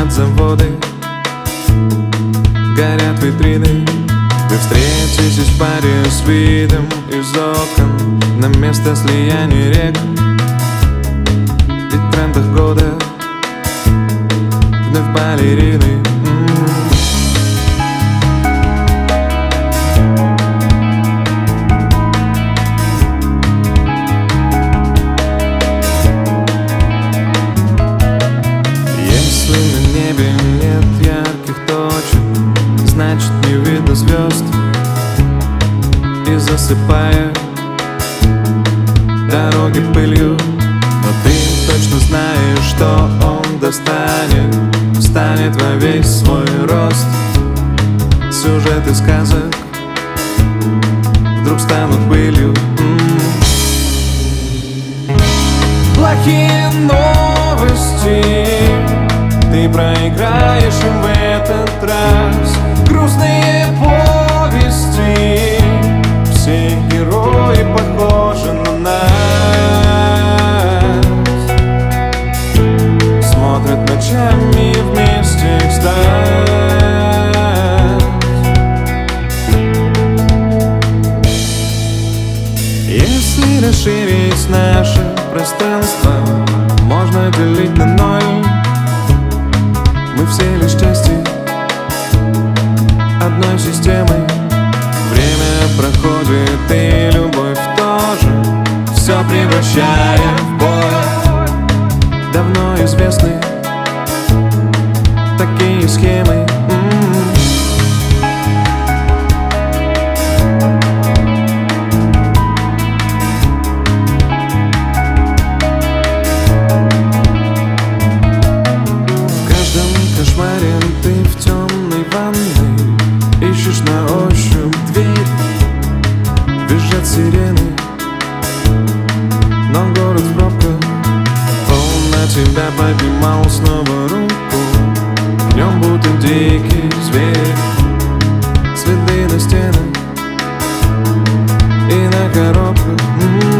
Шумят заводы, горят витрины. Вы встретитесь в паре с видом из окон на место слияния рек. Ведь в трендах года вновь балерины. Если на небе нет ярких точек, значит не видно звезд. И засыпая дороги пылью, но ты точно знаешь, что он достанет, встанет во весь свой рост. Сюжеты сказок вдруг станут былью. Плохие новости ты проиграешь им в этот раз. Грустные повести, все герои похожи на нас. Смотрят ночами вместе экстаз. Если расширить наше пространство, можно делить на ноль. Мы все лишь части одной системы. Время проходит, и любовь тоже, все превращая в боль. Давно известны такие схемы. Ты в темной ванной ищешь на ощупь дверь. Визжат сирены, но город в пробках. Он на тебя поднимал снова руку, в нем будто дикий зверь. Следы на стенах и на коробках.